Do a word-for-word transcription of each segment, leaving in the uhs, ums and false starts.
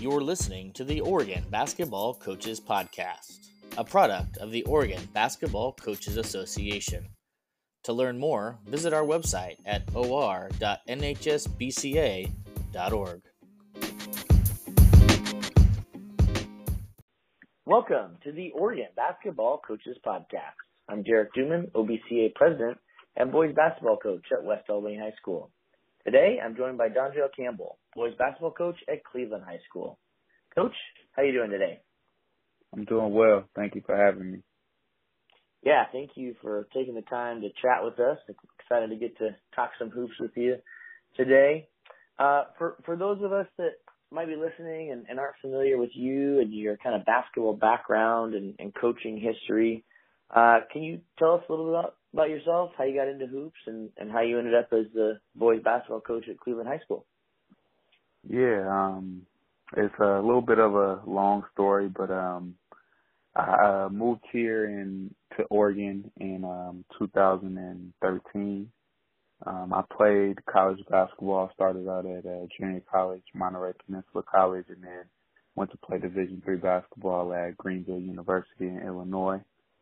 You're listening to the Oregon Basketball Coaches Podcast, a product of the Oregon Basketball Coaches Association. To learn more, visit our website at o r dot n h s b c a dot org. Welcome to the Oregon Basketball Coaches Podcast. I'm Derek Duman, O B C A President and Boys Basketball Coach at West Albany High School. Today, I'm joined by Donjel Campbell, Boys Basketball Coach at Cleveland High School. Coach, how you doing today? I'm doing well. Thank you for having me. Yeah, thank you for taking the time to chat with us. I'm excited to get to talk some hoops with you today. Uh, for, for those of us that might be listening and, and aren't familiar with you and your kind of basketball background and, and coaching history, uh, can you tell us a little bit about, about yourself, how you got into hoops, and, and how you ended up as the boys basketball coach at Cleveland High School? Yeah, um, it's a little bit of a long story, but um, I uh, moved here in to Oregon in um, two thousand thirteen. Um, I played college basketball. Started out at uh, junior college, Monterey Peninsula College, and then went to play Division three basketball at Greenville University in Illinois.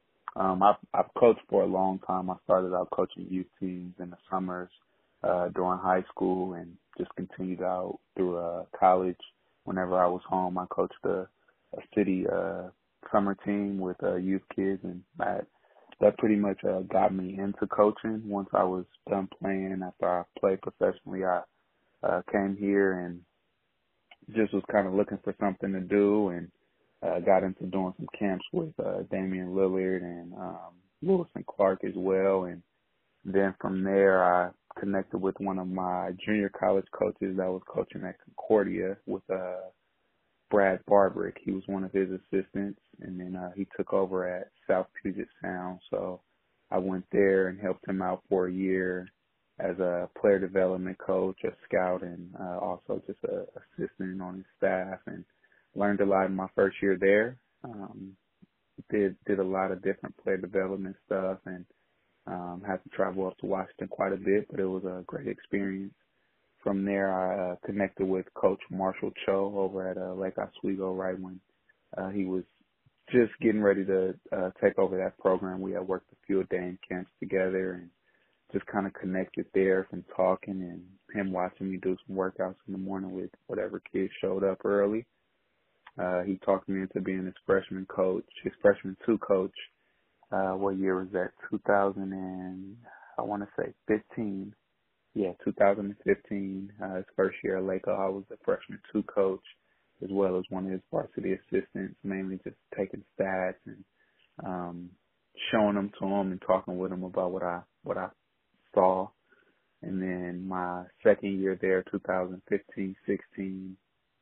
Um, I've, I've coached for a long time. I started out coaching youth teams in the summers uh, during high school, and just continued out through uh, college. Whenever I was home, I coached a, a city uh, summer team with uh, youth kids, and that that pretty much uh, got me into coaching. Once I was done playing, after I played professionally, I uh, came here and just was kind of looking for something to do, and uh, got into doing some camps with uh, Damian Lillard and um, Lewis and Clark as well. And then from there, I connected with one of my junior college coaches that was coaching at Concordia with uh, Brad Barbarick. He was one of his assistants, and then uh, he took over at South Puget Sound. So I went there and helped him out for a year as a player development coach, a scout, and uh, also just a assistant on his staff, and learned a lot in my first year there. Um, did did a lot of different player development stuff, and um, had to travel up to Washington quite a bit, but it was a great experience. From there, I uh, connected with Coach Marshall Cho over at uh, Lake Oswego right when uh, he was just getting ready to uh, take over that program. We had worked a few day camps together and just kind of connected there from talking and him watching me do some workouts in the morning with whatever kids showed up early. Uh, he talked me into being his freshman coach, his freshman two coach. Uh, what year was that? two thousand and I want to say fifteen. Yeah, two thousand fifteen. Uh, his first year at Lake, I was the freshman two coach, as well as one of his varsity assistants, mainly just taking stats and um, showing them to him and talking with him about what I what I saw. And then my second year there, two thousand fifteen sixteen,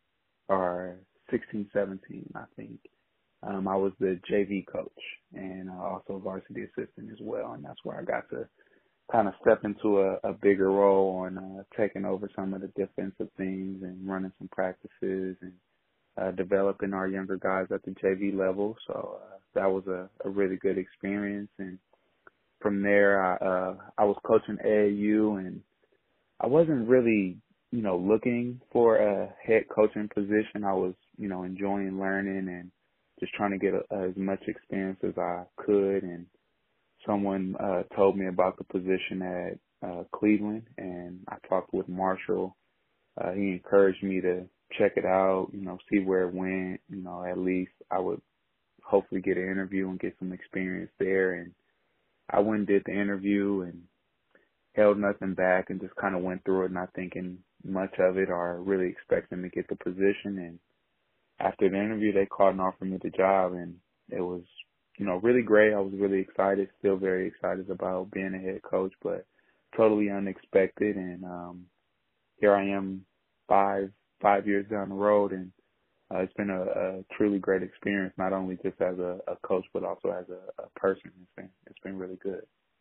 or sixteen seventeen, I think. Um, I was the J V coach and uh, also varsity assistant as well, and that's where I got to kind of step into a, a bigger role on uh, taking over some of the defensive things and running some practices and uh, developing our younger guys at the J V level. So uh, that was a, a really good experience. And from there, I, uh, I was coaching A A U, and I wasn't really, you know, looking for a head coaching position. I was, you know, enjoying learning and just trying to get a, as much experience as I could. And someone uh, told me about the position at uh, Cleveland, and I talked with Marshall. Uh, he encouraged me to check it out, you know, see where it went. You know, at least I would hopefully get an interview and get some experience there. And I went and did the interview and held nothing back and just kind of went through it, not thinking much of it or really expecting to get the position. And after the interview, they called and offered me the job, and it was, you know, really great. I was really excited, still very excited about being a head coach, but totally unexpected. And um, here I am five five years down the road, and uh, it's been a, a truly great experience, not only just as a, a coach, but also as a, a person. It's been it's been really good.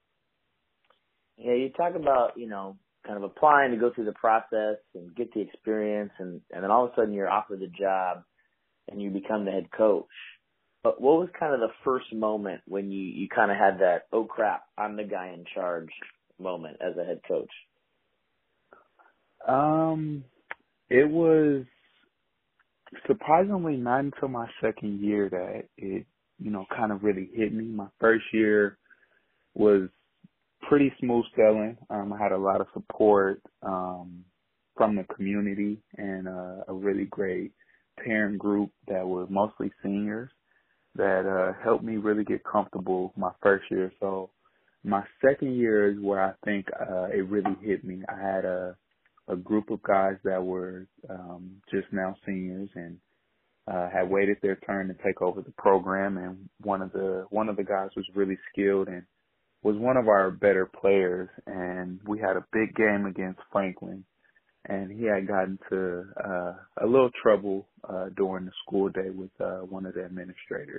Yeah, you talk about, you know, kind of applying to go through the process and get the experience, and, and then all of a sudden you're offered the job and you become the head coach. But what was kind of the first moment when you, you kind of had that, oh, crap, I'm the guy in charge moment as a head coach? Um, it was surprisingly, not until my second year that it, you know, kind of really hit me. My first year was pretty smooth sailing. Um, I had a lot of support um, from the community and uh, a really great parent group that were mostly seniors that uh, helped me really get comfortable my first year. So my second year is where I think uh, it really hit me. I had a a group of guys that were um, just now seniors and uh, had waited their turn to take over the program. And one of the one of the guys was really skilled and was one of our better players. And we had a big game against Franklin, and he had gotten to uh, a little trouble uh, during the school day with uh, one of the administrators.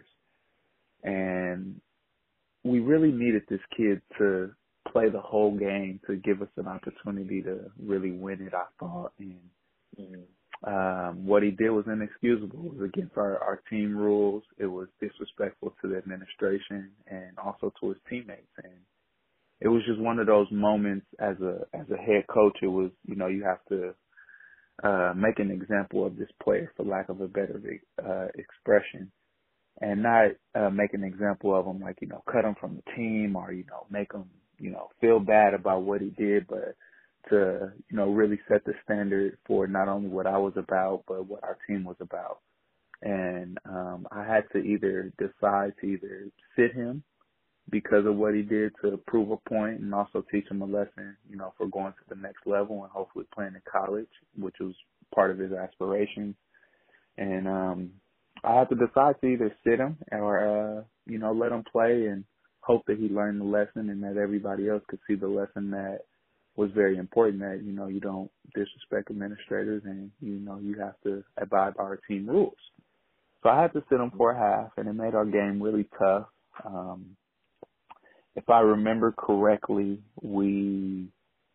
And we really needed this kid to play the whole game to give us an opportunity to really win it, I thought. And Mm-hmm. um, what he did was inexcusable. It was against our, our team rules. It was disrespectful to the administration and also to his teammates. And it was just one of those moments as a as a head coach. It was, you know, you have to uh, make an example of this player, for lack of a better uh, expression, and not uh, make an example of him like, you know, cut him from the team or, you know, make him, you know, feel bad about what he did, but to, you know, really set the standard for not only what I was about, but what our team was about. And um, I had to either decide to either sit him because of what he did to prove a point and also teach him a lesson, you know, for going to the next level and hopefully playing in college, which was part of his aspirations. And um, I had to decide to either sit him or, uh, you know, let him play and hope that he learned the lesson and that everybody else could see the lesson that was very important, that, you know, you don't disrespect administrators and, you know, you have to abide by our team rules. So I had to sit him for a half, and it made our game really tough. Um, if I remember correctly, we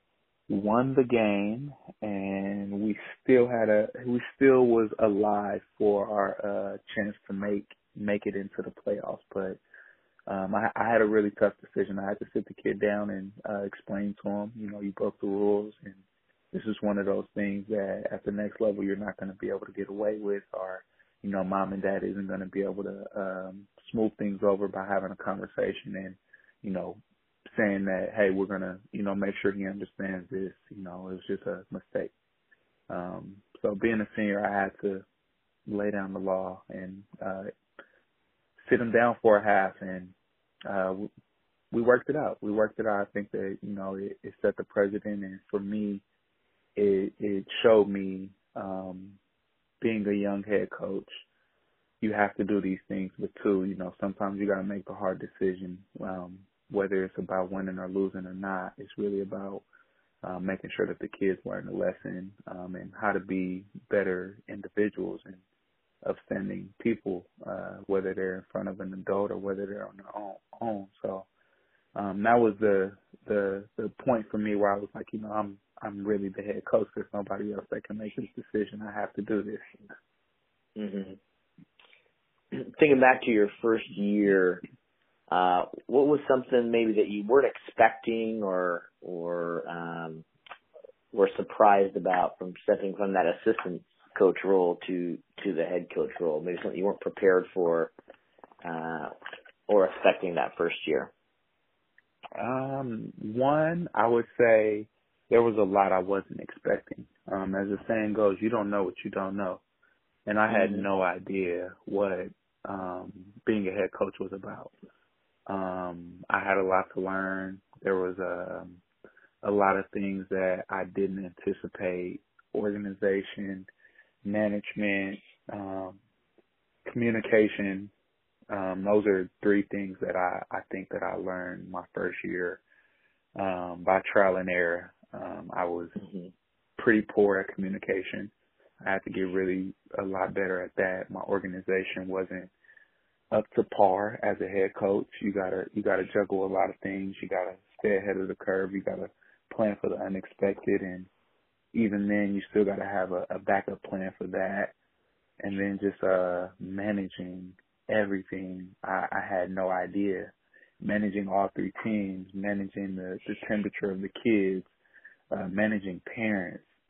won the game, and we still had a we still was alive for our uh, chance to make make it into the playoffs. But um, I, I had a really tough decision. I had to sit the kid down and uh, explain to him, you know, you broke the rules, and this is one of those things that at the next level you're not going to be able to get away with, or, you know, mom and dad isn't going to be able to um, smooth things over by having a conversation and, you know, saying that, hey, we're going to, you know, make sure he understands this. You know, it was just a mistake. Um, so being a senior, I had to lay down the law and uh, sit him down for a half, and uh, we, we worked it out. We worked it out. I think that, you know, it, it set the precedent, and for me, it, it showed me um, being a young head coach, you have to do these things, but too, you know, sometimes you got to make the hard decision, um, whether it's about winning or losing or not. It's really about um, making sure that the kids learn the lesson um, and how to be better individuals and upstanding people, uh, whether they're in front of an adult or whether they're on their own. own. So um, that was the, the the point for me where I was like, you know, I'm I'm really the head coach. There's nobody else that can make this decision. I have to do this. Mm-hmm. Thinking back to your first year, uh, what was something maybe that you weren't expecting or or um, were surprised about from stepping from that assistant coach role to, to the head coach role? Maybe something you weren't prepared for uh, or expecting that first year? Um, one, I would say there was a lot I wasn't expecting. Um, as the saying goes, you don't know what you don't know. And I had Mm-hmm. no idea what um, being a head coach was about. Um, I had a lot to learn. There was a, a lot of things that I didn't anticipate: organization, management, um, communication. Um, those are three things that I, I think that I learned my first year um, by trial and error. Um, I was Mm-hmm. pretty poor at communication. I had to get really a lot better at that. My organization wasn't up to par as a head coach. You gotta you gotta juggle a lot of things. You gotta stay ahead of the curve. You gotta plan for the unexpected, and even then, you still gotta have a, a backup plan for that. And then just uh managing everything, I, I had no idea. Managing all three teams, managing the, the temperature of the kids, uh, managing parents,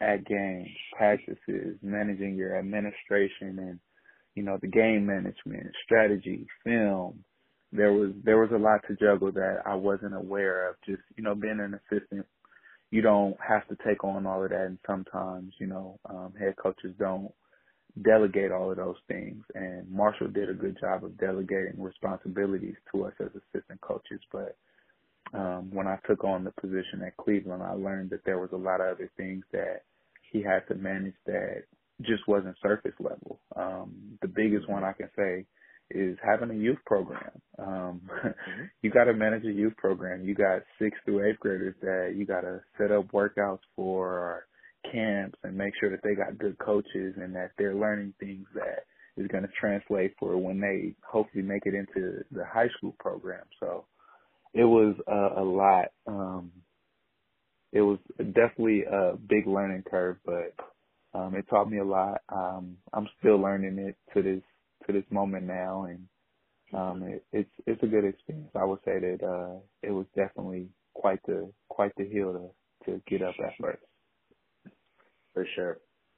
at games, practices, managing your administration and, you know, the game management, strategy, film. There was there was a lot to juggle that I wasn't aware of. Just, you know, being an assistant, you don't have to take on all of that, and sometimes, you know, um, head coaches don't delegate all of those things. And Marshall did a good job of delegating responsibilities to us as assistant coaches. But um, when I took on the position at Cleveland, I learned that there was a lot of other things that he had to manage that just wasn't surface level. Um, the biggest one I can say is having a youth program. Um, mm-hmm. You got to manage a youth program. You got sixth through eighth graders that you got to set up workouts for, or camps, and make sure that they got good coaches and that they're learning things that is going to translate for when they hopefully make it into the high school program. So it was uh, a lot. Um, it was definitely a big learning curve, but um, it taught me a lot. Um, I'm still learning it to this to this moment now, and um, it, it's it's a good experience. I would say that uh, it was definitely quite the quite the hill to to get up at first. For sure.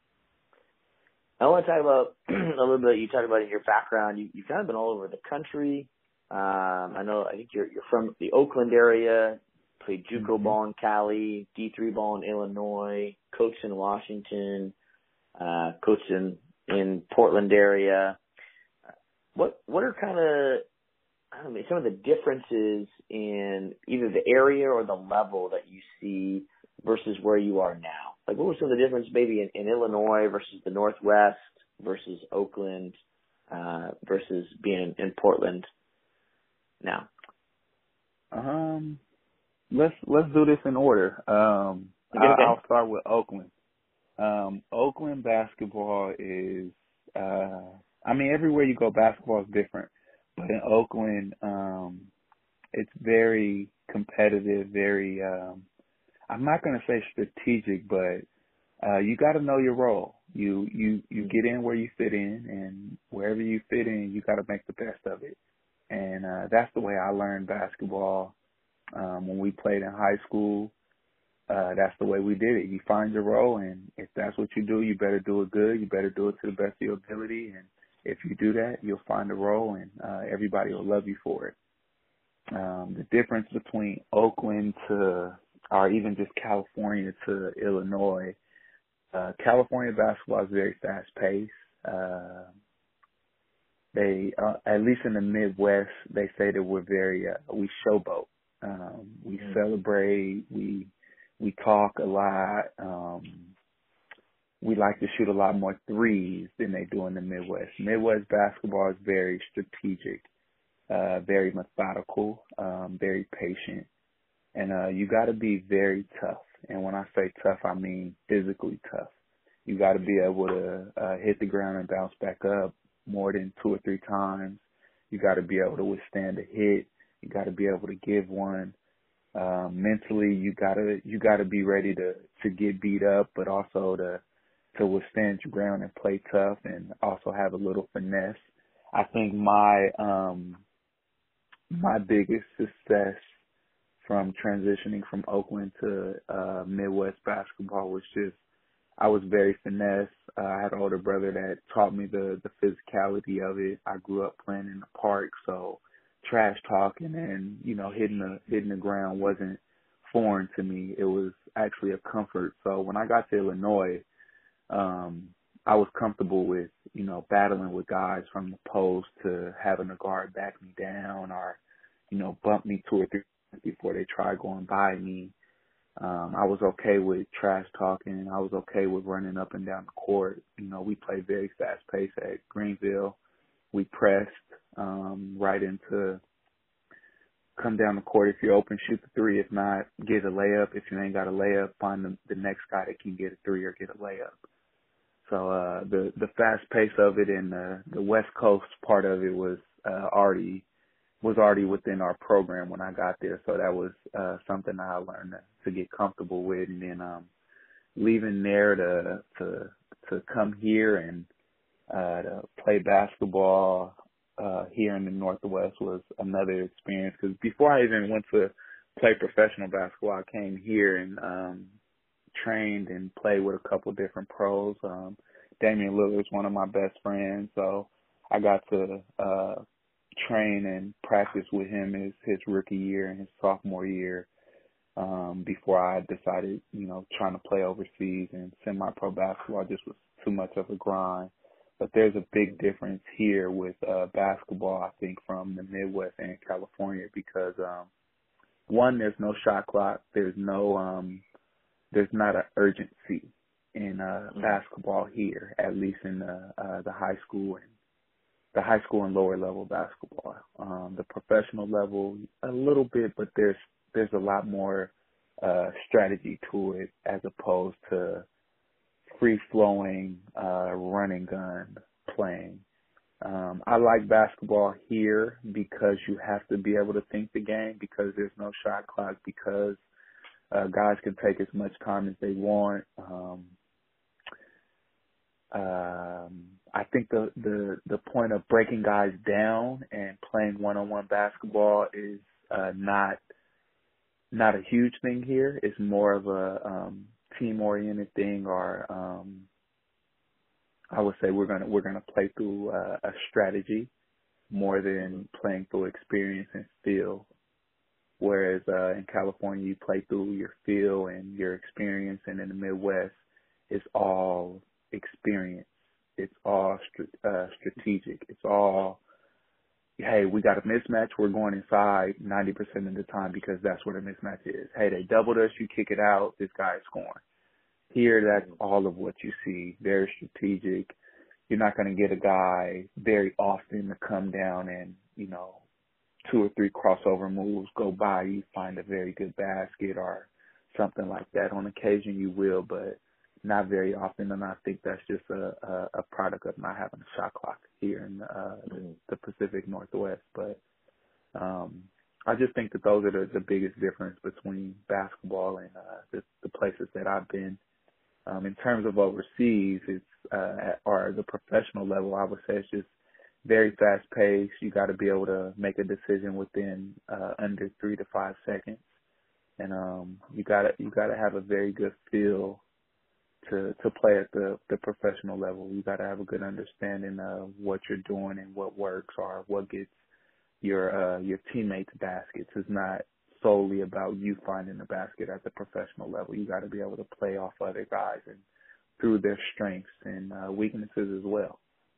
I want to talk about a little bit. You talked about in your background. You you've kind of been all over the country. Um, I know. I think you're you're from the Oakland area. Played JUCO mm-hmm. ball in Cali, D three ball in Illinois, coached in Washington, uh, coached in in Portland area. What what are kind of I don't know, some of the differences in either the area or the level that you see versus where you are now? Like, what was some of the difference maybe in, in Illinois versus the Northwest versus Oakland uh, versus being in, in Portland now? Um, let's let's do this in order. Um, okay, okay. I'll start with Oakland. Um, Oakland basketball is. Uh, I mean, everywhere you go, basketball is different. But in Oakland, um, it's very competitive, very, um, I'm not going to say strategic, but uh, you got to know your role. You, you, you get in where you fit in, and wherever you fit in, you got to make the best of it. And uh, that's the way I learned basketball um, when we played in high school. Uh, that's the way we did it. You find your role, and if that's what you do, you better do it good. You better do it to the best of your ability, and if you do that, you'll find a role, and uh, everybody will love you for it. Um, the difference between Oakland to, or even just California to Illinois, uh, California basketball is very fast-paced. Uh, they, uh, at least in the Midwest, they say that we're very, uh, we showboat. Um, we mm-hmm. celebrate. We we talk a lot. Um, We like to shoot a lot more threes than they do in the Midwest. Midwest basketball is very strategic, uh, very methodical, um, very patient. And uh, you got to be very tough. And when I say tough, I mean physically tough. You got to be able to uh, hit the ground and bounce back up more than two or three times. You got to be able to withstand a hit. You got to be able to give one. Um, mentally, you gotta you gotta be ready to to get beat up, but also to to withstand your ground and play tough, and also have a little finesse. I think my um my biggest success from transitioning from Oakland to uh Midwest basketball was just I was very finesse. Uh, I had an older brother that taught me the the physicality of it. I grew up playing in the park, so trash talking and, you know, hitting the hitting the ground wasn't foreign to me. It was actually a comfort. So when I got to Illinois, um, I was comfortable with, you know, battling with guys from the post to having a guard back me down or, you know, bump me two or three times before they try going by me. Um, I was okay with trash talking. I was okay with running up and down the court. You know, we played very fast pace at Greenville. We pressed um, right into come down the court. If you're open, shoot the three. If not, get a layup. If you ain't got a layup, find the, the next guy that can get a three or get a layup. So uh, the the fast pace of it and the, the West Coast part of it was uh, already was already within our program when I got there. So that was uh, something I learned to, to get comfortable with. And then um, leaving there to to to come here and uh, to play basketball uh, here in the Northwest was another experience. Because before I even went to play professional basketball, I came here and um, trained and played with a couple different pros. Um, Damian Lillard is one of my best friends, so I got to uh, train and practice with him his, his rookie year and his sophomore year um, before I decided, you know, trying to play overseas and semi-pro basketball just was too much of a grind. But there's a big difference here with uh, basketball, I think, from the Midwest and California because, um, one, there's no shot clock. There's no, um, there's not an urgency in uh, Mm-hmm. basketball here, at least in the, uh, the high school and the high school and lower level basketball. Um, the professional level, a little bit, but there's there's a lot more uh, strategy to it as opposed to free flowing, uh, run and gun playing. Um, I like basketball here because you have to be able to think the game because there's no shot clock, because uh, guys can take as much time as they want. Um, um, I think the, the, the point of breaking guys down and playing one-on-one basketball is uh, not not a huge thing here. It's more of a um, team-oriented thing, or um, I would say we're gonna we're gonna play through uh, a strategy more than playing through experience and feel. Whereas uh, in California, you play through your feel and your experience, and in the Midwest, it's all experience. It's all str- uh, strategic. It's all, hey, we got a mismatch. We're going inside ninety percent of the time because that's what a mismatch is. Hey, they doubled us. You kick it out. This guy's scoring. Here, that's all of what you see. Very strategic. You're not going to get a guy very often to come down and, you know, two or three crossover moves go by. You find a very good basket or something like that. On occasion, you will, but not very often. And I think that's just a, a, a product of not having a shot clock here in uh, Mm-hmm. the, the Pacific Northwest. But um, I just think that those are the, the biggest difference between basketball and uh, the, the places that I've been. Um, in terms of overseas, it's uh, at, or the professional level, I would say it's just very fast paced. You got to be able to make a decision within uh, under three to five seconds, and um, you got to you got to have a very good feel to to play at the the professional level. You got to have a good understanding of what you're doing and what works or what gets your uh, your teammates baskets. It's not solely about you finding the basket at the professional level. You got to be able to play off other guys and through their strengths and uh, weaknesses as well.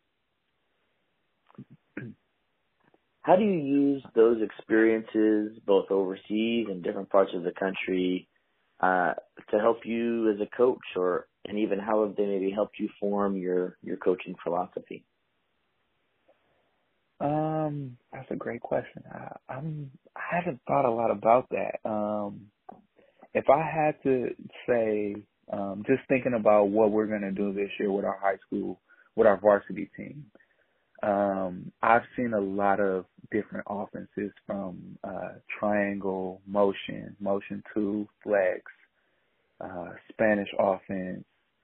How do you use those experiences, both overseas and different parts of the country, uh, to help you as a coach, or and even how have they maybe helped you form your, your coaching philosophy? Um, that's a great question. I, I'm I haven't thought a lot about that. Um, if I had to say, um, just thinking about what we're gonna do this year with our high school, with our varsity team, um, I've seen a lot of different offenses from uh, triangle, motion, motion two, flex, uh, Spanish offense.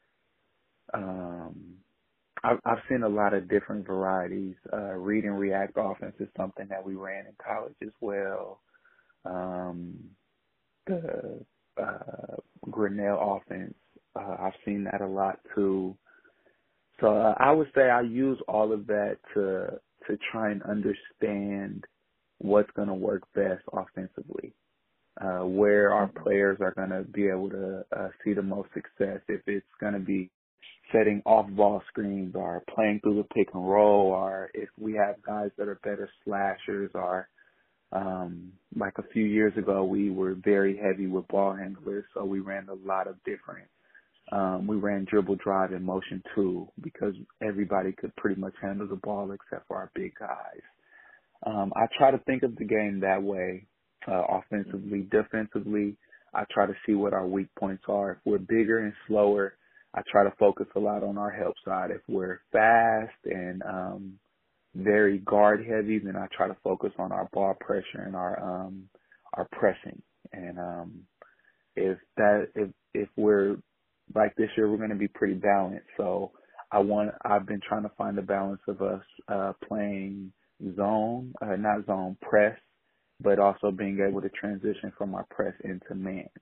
Um, I've, I've seen a lot of different varieties. Uh, read and react offense is something that we ran in college as well. Um, the uh, Grinnell offense, uh, I've seen that a lot too. So uh, I would say I use all of that to to try and understand what's going to work best offensively, uh, where our players are going to be able to uh, see the most success. If it's going to be setting off-ball screens or playing through the pick and roll, or if we have guys that are better slashers, or um, like a few years ago, we were very heavy with ball handlers, so we ran a lot of different. Um, we ran dribble drive and motion two because everybody could pretty much handle the ball except for our big guys. Um, I try to think of the game that way, uh, offensively. Defensively, I try to see what our weak points are. If we're bigger and slower, I try to focus a lot on our help side. If we're fast and um, very guard heavy, then I try to focus on our ball pressure and our um, our pressing. And um, if that if if we're like this year, we're going to be pretty balanced. So I want I've been trying to find the balance of us uh, playing zone, uh, not zone press, but also being able to transition from our press into man.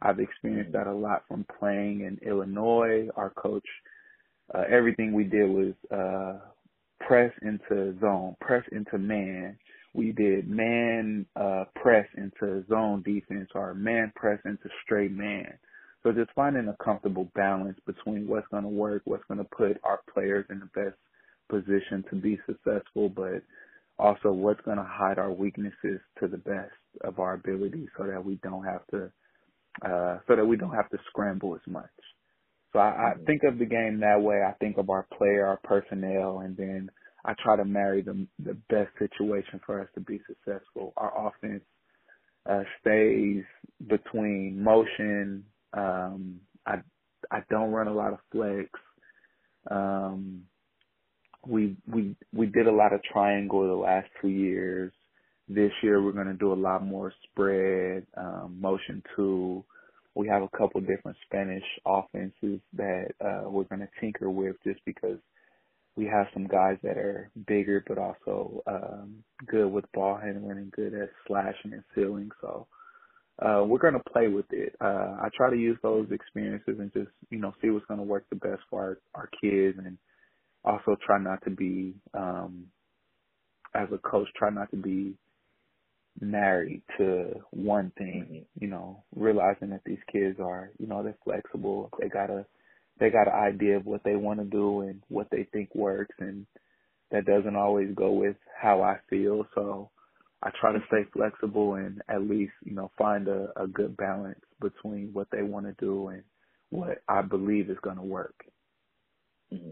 I've experienced that a lot from playing in Illinois. Our coach, uh, everything we did was uh, press into zone, press into man. We did man uh, press into zone defense or man press into straight man. So just finding a comfortable balance between what's going to work, what's going to put our players in the best position to be successful, but also what's going to hide our weaknesses to the best of our ability so that we don't have to uh, so that we don't have to scramble as much. So I, I think of the game that way. I think of our player, our personnel, and then I try to marry the the best situation for us to be successful. Our offense uh, stays between motion. Um, I I don't run a lot of flex. Um, we we we did a lot of triangle the last two years. This year we're going to do a lot more spread, um, motion two. We have a couple different Spanish offenses that uh, we're going to tinker with just because we have some guys that are bigger but also um, good with ball handling and good at slashing and sealing. So uh, we're going to play with it. Uh, I try to use those experiences and just, you know, see what's going to work the best for our, our kids, and also try not to be, um, as a coach, try not to be married to one thing, you know, realizing that these kids are, you know, they're flexible. They got a, they got an idea of what they want to do and what they think works, and that doesn't always go with how I feel. So I try to stay flexible and at least, you know, find a, a good balance between what they want to do and what I believe is going to work. Mm-hmm.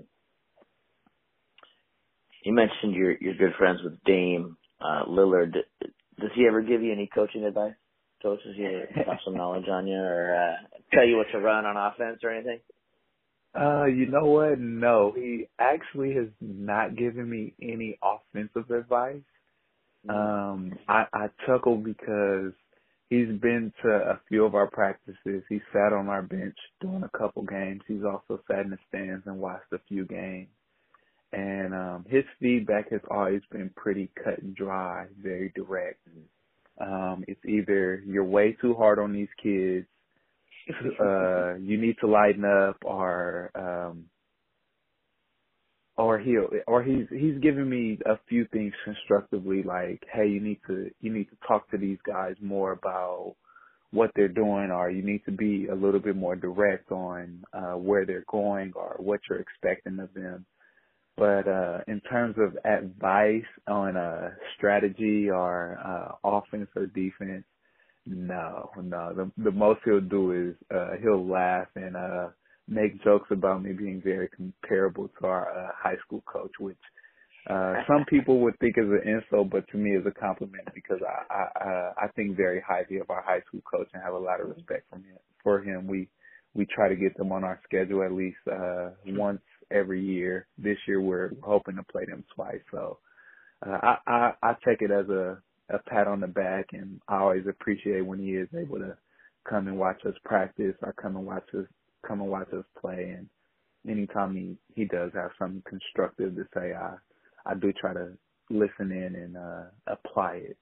You mentioned you're you're good friends with Dame uh, Lillard. Does he ever give you any coaching advice? Coach, does he have some knowledge on you, or uh, tell you what to run on offense or anything? Uh, you know what? No, he actually has not given me any offensive advice. Um, I, I chuckle because he's been to a few of our practices. He sat on our bench during a couple games. He's also sat in the stands and watched a few games. And um, his feedback has always been pretty cut and dry, very direct. Um, it's either you're way too hard on these kids, uh, you need to lighten up, or um, or he or he's he's giving me a few things constructively, like, hey, you need to you need to talk to these guys more about what they're doing, or you need to be a little bit more direct on uh, where they're going or what you're expecting of them. But uh, in terms of advice on uh, strategy or uh, offense or defense, no, no. The, the most he'll do is uh, he'll laugh and uh, make jokes about me being very comparable to our uh, high school coach, which uh, some people would think is an insult, but to me is a compliment because I I, uh, I think very highly of our high school coach and have a lot of respect from him. For him, we we try to get them on our schedule at least uh, once every year. This year we're hoping to play them twice. So uh, I, I I take it as a, a pat on the back, and I always appreciate when he is able to come and watch us practice or come and watch us come and watch us play. And anytime he, he does have something constructive to say, I I do try to listen in and uh, apply it.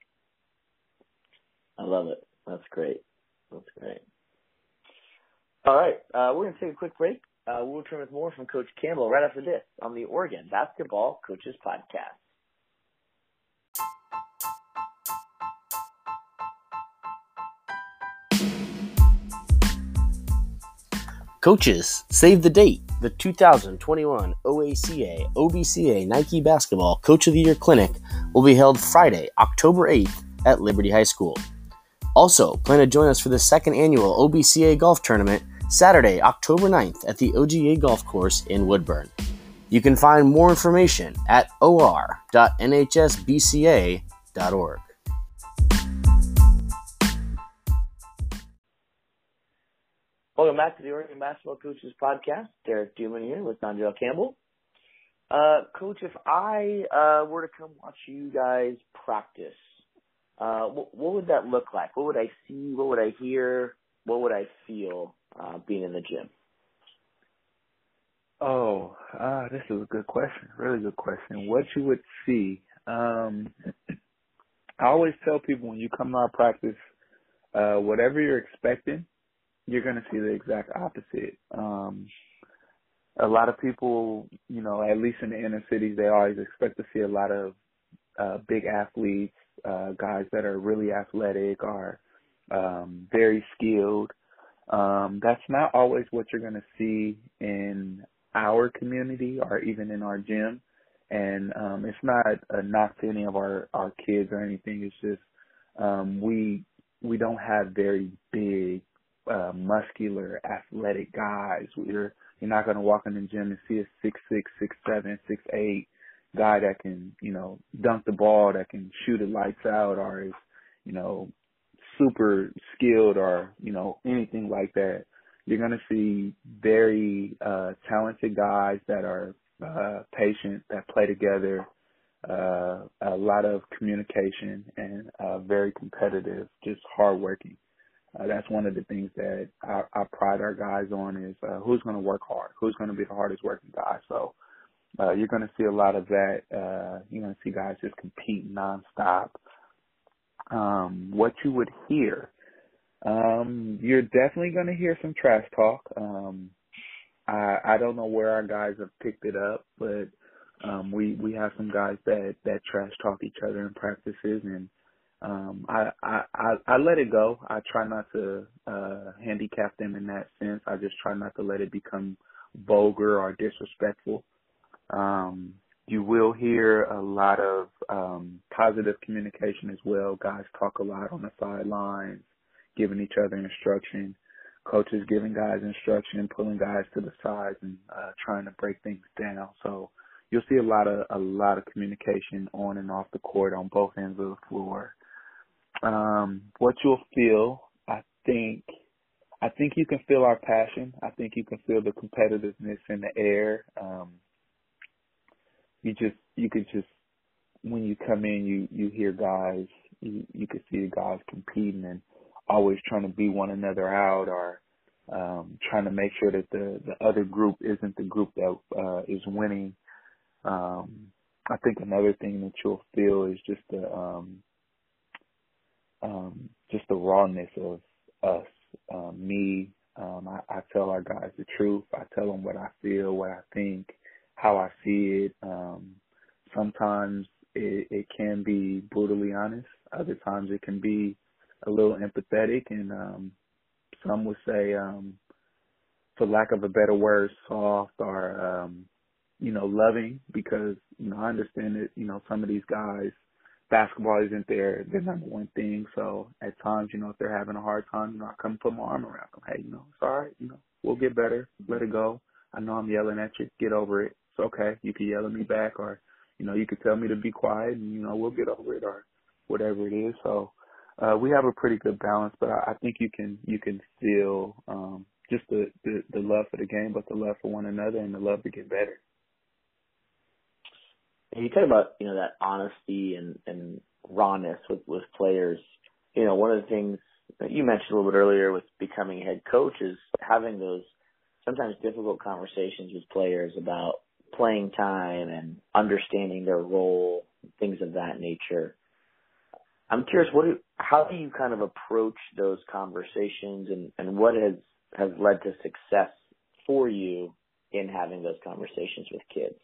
I love it. That's great. That's great. All right, uh, we're going to take a quick break. Uh, we'll return with more from Coach Campbell right after this on the Oregon Basketball Coaches Podcast. Coaches, save the date. The two thousand twenty-one O A C A O B C A Nike Basketball Coach of the Year Clinic will be held Friday, October eighth at Liberty High School. Also, plan to join us for the second annual O B C A Golf Tournament Saturday, October ninth at the O G A Golf Course in Woodburn. You can find more information at o r dot n h s b c a dot org. Welcome back to the Oregon Basketball Coaches Podcast. Derek Duman here with Donjel Campbell. Uh, Coach, if I uh, were to come watch you guys practice, uh, what, what would that look like? What would I see? What would I hear? What would I feel uh, being in the gym? Oh, uh, this is a good question. Really good question. What you would see. Um, I always tell people when you come to our practice, uh, whatever you're expecting, you're going to see the exact opposite. Um, a lot of people, you know, at least in the inner cities, they always expect to see a lot of uh, big athletes, uh, guys that are really athletic, are um, very skilled. Um, that's not always what you're going to see in our community or even in our gym. And um, it's not a knock to any of our, our kids or anything. It's just um, we we don't have very big, uh, muscular, athletic guys. We're you're not going to walk in the gym and see a six six, six seven, six eight guy that can, you know, dunk the ball, that can shoot it lights out, or is, you know, super skilled or, you know, anything like that. You're going to see very uh, talented guys that are uh, patient, that play together, uh, a lot of communication, and uh, very competitive, just hardworking. Uh, that's one of the things that I, I pride our guys on is uh, who's going to work hard, who's going to be the hardest working guy. So uh, you're going to see a lot of that. Uh, you're going to see guys just compete nonstop. Um, what you would hear, um, you're definitely going to hear some trash talk. Um, I, I don't know where our guys have picked it up, but um, we we have some guys that that trash talk each other in practices, and um, I, I I I let it go. I try not to uh, handicap them in that sense. I just try not to let it become vulgar or disrespectful. Um, you will hear a lot of um, positive communication as well. Guys talk a lot on the sidelines, giving each other instruction. Coaches giving guys instruction, pulling guys to the sides, and uh, trying to break things down. So you'll see a lot of a lot of communication on and off the court on both ends of the floor. Um, what you'll feel, I think, I think you can feel our passion. I think you can feel the competitiveness in the air. Um, you just, you could just, when you come in, you you hear guys, you you could see the guys competing and always trying to beat one another out, or um, trying to make sure that the, the other group isn't the group that uh, is winning. Um, I think another thing that you'll feel is just the um, um, just the rawness of us. Um, me, um, I, I tell our guys the truth. I tell them what I feel, what I think, how I see it. Um, sometimes it, it can be brutally honest. Other times it can be a little empathetic, and um, some would say, um, for lack of a better word, soft or, um, you know, loving, because, you know, I understand that, you know, some of these guys, basketball isn't their, their number one thing. So at times, you know, if they're having a hard time, you know, I come put my arm around them. Hey, you know, it's all right. You know, we'll get better. Let it go. I know I'm yelling at you. Get over it. It's okay. You can yell at me back, or, you know, you could tell me to be quiet, and, you know, we'll get over it, or whatever it is. So, Uh, we have a pretty good balance, but I, I think you can you can feel um, just the, the, the love for the game, but the love for one another and the love to get better. And you talk about, you know, that honesty and, and rawness with, with players. You know, one of the things that you mentioned a little bit earlier with becoming a head coach is having those sometimes difficult conversations with players about playing time and understanding their role, things of that nature. I'm curious, what do, how do you kind of approach those conversations, and, and what has, has led to success for you in having those conversations with kids?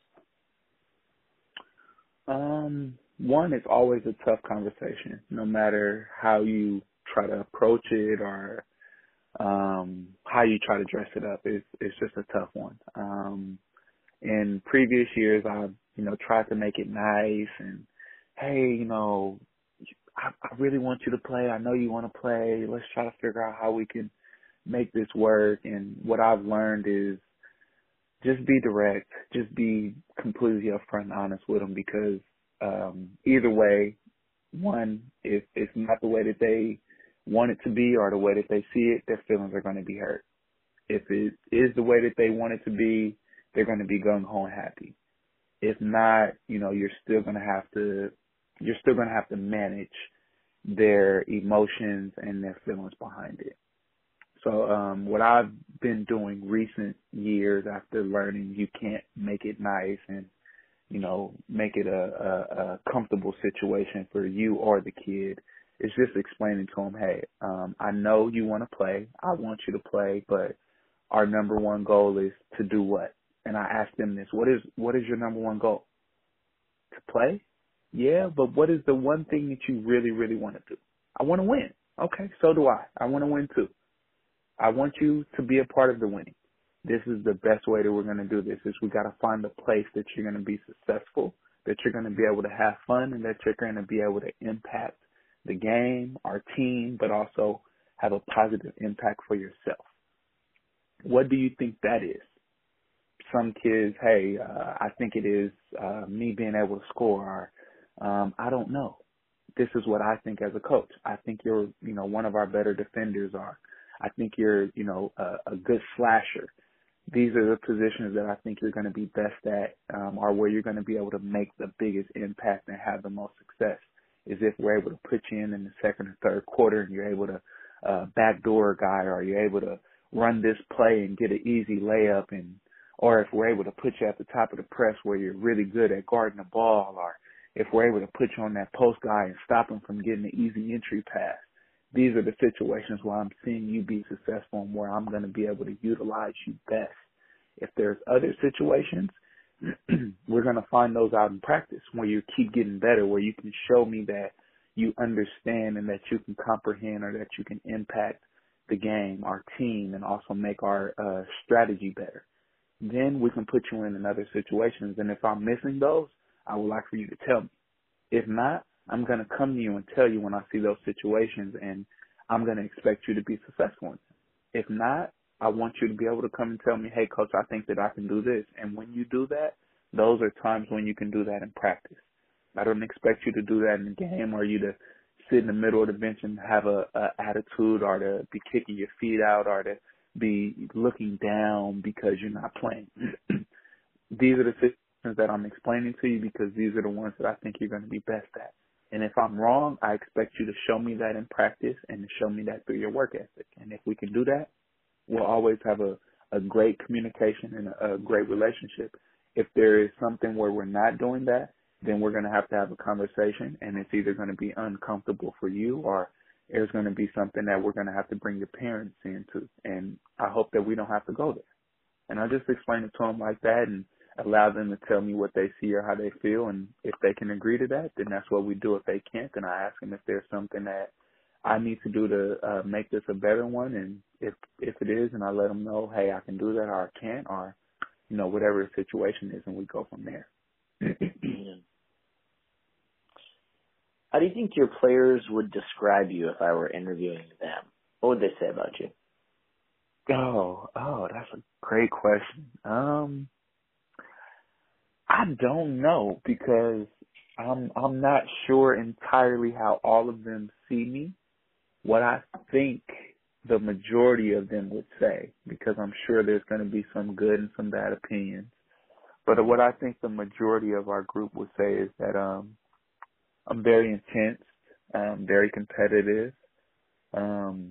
Um, one, it's always a tough conversation, no matter how you try to approach it or um, how you try to dress it up. It's, it's just a tough one. Um, in previous years, I've, you know, tried to make it nice and, hey, you know, I, I really want you to play. I know you want to play. Let's try to figure out how we can make this work. And what I've learned is just be direct. Just be completely upfront and honest with them, because um, either way, one, if it's not the way that they want it to be or the way that they see it, their feelings are going to be hurt. If it is the way that they want it to be, they're going to be gung-ho and happy. If not, you know, you're still going to have to you're still going to have to manage their emotions and their feelings behind it. So um, what I've been doing recent years after learning you can't make it nice and, you know, make it a, a, a comfortable situation for you or the kid, It's just explaining to them, hey, um, I know you want to play. I want you to play, but our number one goal is to do what? And I asked them this, what is what is your number one goal? To play? Yeah, but what is the one thing that you really, really want to do? I want to win. Okay, so do I. I want to win too. I want you to be a part of the winning. This is the best way that we're going to do this, is we got to find a place that you're going to be successful, that you're going to be able to have fun, and that you're going to be able to impact the game, our team, but also have a positive impact for yourself. What do you think that is? Some kids, hey, uh, I think it is uh, me being able to score, or um, I don't know. This is what I think as a coach. I think you're, you know, one of our better defenders, or I think you're, you know, a, a good slasher. These are the positions that I think you're going to be best at, um, or where you're going to be able to make the biggest impact and have the most success. Is if we're able to put you in in the second or third quarter and you're able to uh, backdoor a guy, or you're able to run this play and get an easy layup, and or if we're able to put you at the top of the press where you're really good at guarding the ball, or if we're able to put you on that post guy and stop him from getting an easy entry pass. These are the situations where I'm seeing you be successful and where I'm going to be able to utilize you best. If there's other situations, we're going to find those out in practice where you keep getting better, where you can show me that you understand and that you can comprehend, or that you can impact the game, our team, and also make our uh, strategy better. Then we can put you in in other situations. And if I'm missing those, I would like for you to tell me. If not, I'm going to come to you and tell you when I see those situations, and I'm going to expect you to be successful in them. If not, I want you to be able to come and tell me, hey, coach, I think that I can do this. And when you do that, those are times when you can do that in practice. I don't expect you to do that in the game, or you to sit in the middle of the bench and have a, a attitude, or to be kicking your feet out, or to be looking down because you're not playing. These are the situations that I'm explaining to you, because these are the ones that I think you're going to be best at. And if I'm wrong, I expect you to show me that in practice and to show me that through your work ethic. And if we can do that, we'll always have a, a great communication and a, a great relationship. If there is something where we're not doing that, then we're going to have to have a conversation, and it's either going to be uncomfortable for you, or there's going to be something that we're going to have to bring your parents into. And I hope that we don't have to go there. And I just explain it to them like that, and allow them to tell me what they see or how they feel, and if they can agree to that, then that's what we do. If they can't, then I ask them if there's something that I need to do to uh, make this a better one, and if if it is, and I let them know, hey, I can do that, or I can't, or, you know, whatever the situation is, and we go from there. How do you think your players would describe you if I were interviewing them? What would they say about you? Oh, oh, that's a great question. Um, I don't know, because I'm I'm not sure entirely how all of them see me. What I think the majority of them would say, because I'm sure there's going to be some good and some bad opinions. But what I think the majority of our group would say is that um, I'm very intense, um, very competitive. Um,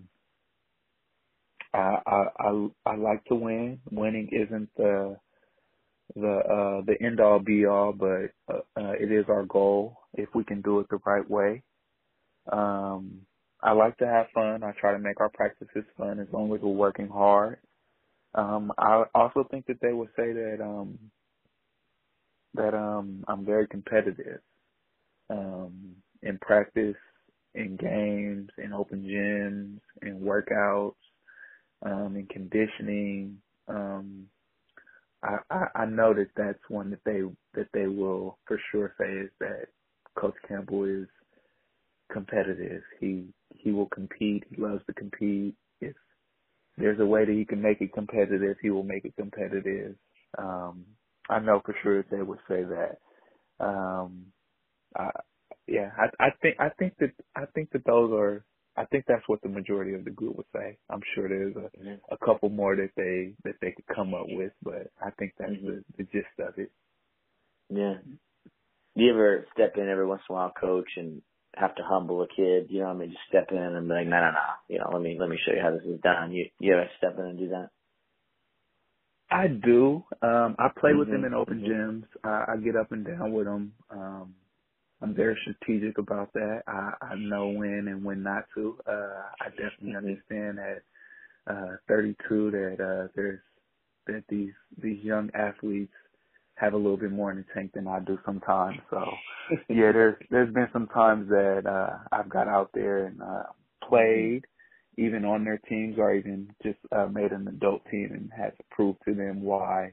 I, I I I like to win. Winning isn't the the uh, the end all be all, but uh, uh, it is our goal if we can do it the right way. Um, I like to have fun. I try to make our practices fun as long as we're working hard. Um, I also think that they would say that um, that um, I'm very competitive um, in practice, in games, in open gyms, in workouts, um, in conditioning. Um, I, I, I know that that's one that they that they will for sure say is that Coach Campbell is competitive. He he will compete. He loves to compete. If there's a way that he can make it competitive, he will make it competitive. Um, I know for sure that they would say that. Um, I, yeah, I, I think I think that I think that those are. I think that's what the majority of the group would say. I'm sure there's a, mm-hmm. a couple more that they that they could come up with, but I think that's mm-hmm. the, the gist of it. Yeah. Do you ever step in every once in a while, coach, and have to humble a kid? You know, I mean, just step in and be like, no, no, no. You know, let me let me show you how this is done. You you ever step in and do that? I do. Um, I play mm-hmm. with them in open mm-hmm. gyms. I, I get up and down with them. Um, I'm very strategic about that. I, I know when and when not to. Uh, I definitely understand at uh, thirty-two that uh, there's that these these young athletes have a little bit more in the tank than I do sometimes. So yeah, there's there's been some times that uh, I've got out there and uh, played, even on their teams, or even just uh, made an adult team and had to prove to them why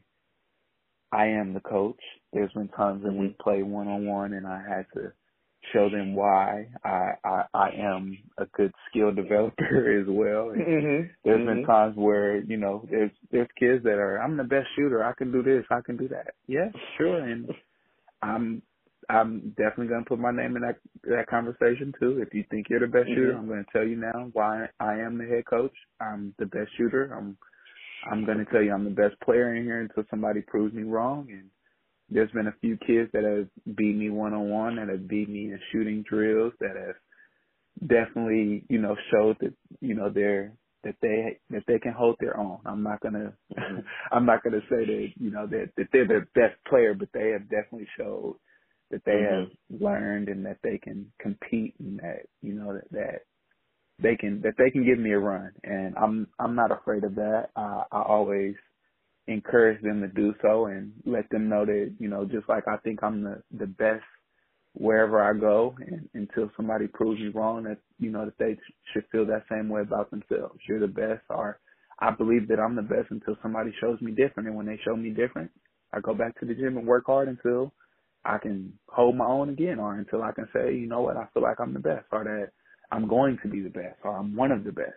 I am the coach. There's been times when we play one on one and I had to show them why I, I, I am a good skill developer as well. And mm-hmm. There's mm-hmm. been times where, you know, there's there's kids that are, I'm the best shooter, I can do this, I can do that. Yeah, sure. And I'm I'm definitely gonna put my name in that that conversation too. If you think you're the best mm-hmm. shooter, I'm gonna tell you now why I am the head coach. I'm the best shooter. I'm I'm gonna tell you I'm the best player in here until somebody proves me wrong. And there's been a few kids that have beat me one-on-one, that have beat me in shooting drills, that have definitely, you know, showed that, you know, they're, that they, that they can hold their own. I'm not gonna, mm-hmm. I'm not gonna say that, you know, that, that they're the best player, but they have definitely showed that they mm-hmm. have learned and that they can compete and that, you know, that, that they can, that they can give me a run. And I'm, I'm not afraid of that. Uh, I always encourage them to do so and let them know that, you know, just like I think I'm the, the best wherever I go, and until somebody proves me wrong, that, you know, that they should feel that same way about themselves. You're the best, or I believe that I'm the best until somebody shows me different. And when they show me different, I go back to the gym and work hard until I can hold my own again, or until I can say, you know what, I feel like I'm the best, or that I'm going to be the best, or I'm one of the best.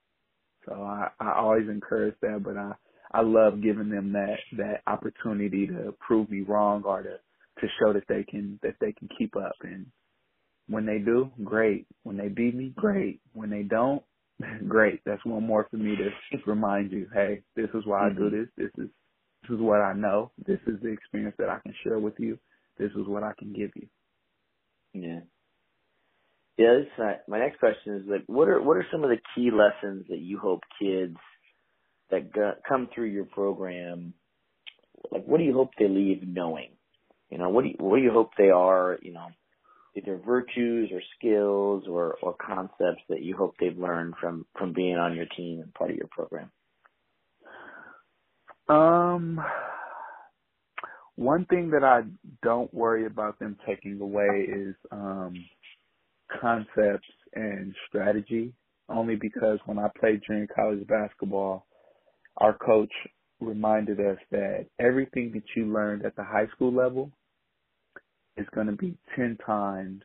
So I, I always encourage that, but I, I love giving them that, that opportunity to prove me wrong, or to, to show that they can, that they can keep up. And when they do, great. When they beat me, great. When they don't, great. That's one more for me to remind you, hey, this is why mm-hmm. I do this. This is, this is what I know. This is the experience that I can share with you. This is what I can give you. Yeah. Yeah. This, uh, my next question is, like, what are, what are some of the key lessons that you hope kids that go, come through your program, like, what do you hope they leave knowing? You know, what do you, what do you hope they are, you know, either virtues or skills or, or concepts that you hope they've learned from, from being on your team and part of your program? Um, one thing that I don't worry about them taking away is um, concepts and strategy, only because when I played junior college basketball, our coach reminded us that everything that you learned at the high school level is going to be ten times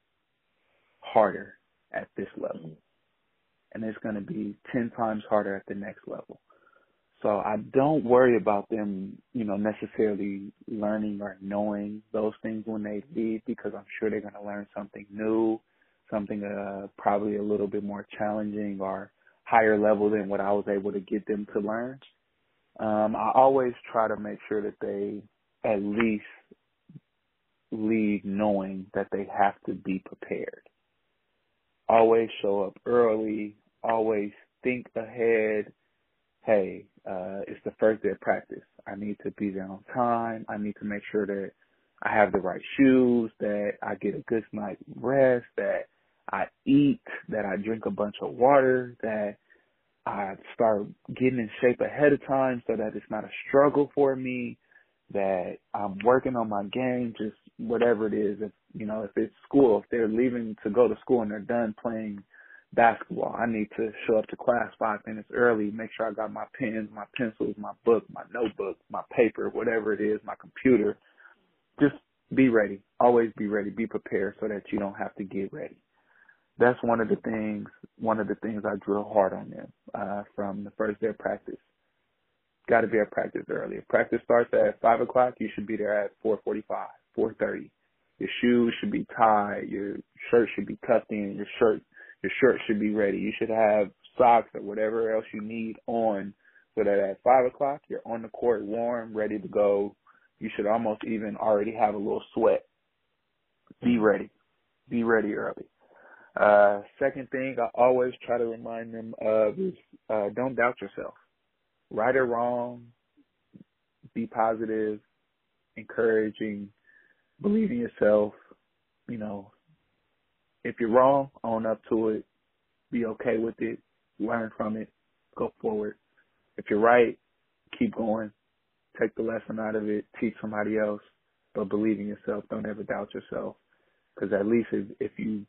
harder at this level. And it's going to be ten times harder at the next level. So I don't worry about them, you know, necessarily learning or knowing those things when they leave, because I'm sure they're going to learn something new, something uh, probably a little bit more challenging or higher level than what I was able to get them to learn. Um, I always try to make sure that they at least leave knowing that they have to be prepared. Always show up early, always think ahead. Hey, uh, it's the first day of practice. I need to be there on time. I need to make sure that I have the right shoes, that I get a good night's rest, that I eat, that I drink a bunch of water, that I start getting in shape ahead of time so that it's not a struggle for me, that I'm working on my game, just whatever it is. If, you know, if it's school, if they're leaving to go to school and they're done playing basketball, I need to show up to class five minutes early, make sure I got my pens, my pencils, my book, my notebook, my paper, whatever it is, my computer. Just be ready. Always be ready. Be prepared so that you don't have to get ready. That's one of the things, one of the things I drill hard on them uh, from the first day of practice. Got to be at practice early. If practice starts at five o'clock, you should be there at four forty-five, four thirty. Your shoes should be tied. Your shirt should be tucked in. Your shirt, your shirt should be ready. You should have socks or whatever else you need on so that at five o'clock, you're on the court warm, ready to go. You should almost even already have a little sweat. Be ready. Be ready early. Uh, second thing I always try to remind them of is uh, don't doubt yourself. Right or wrong, be positive, encouraging, believe in yourself, you know, if you're wrong, own up to it, be okay with it, learn from it, go forward. If you're right, keep going, take the lesson out of it, teach somebody else, but believe in yourself. Don't ever doubt yourself. Because at least if, if you,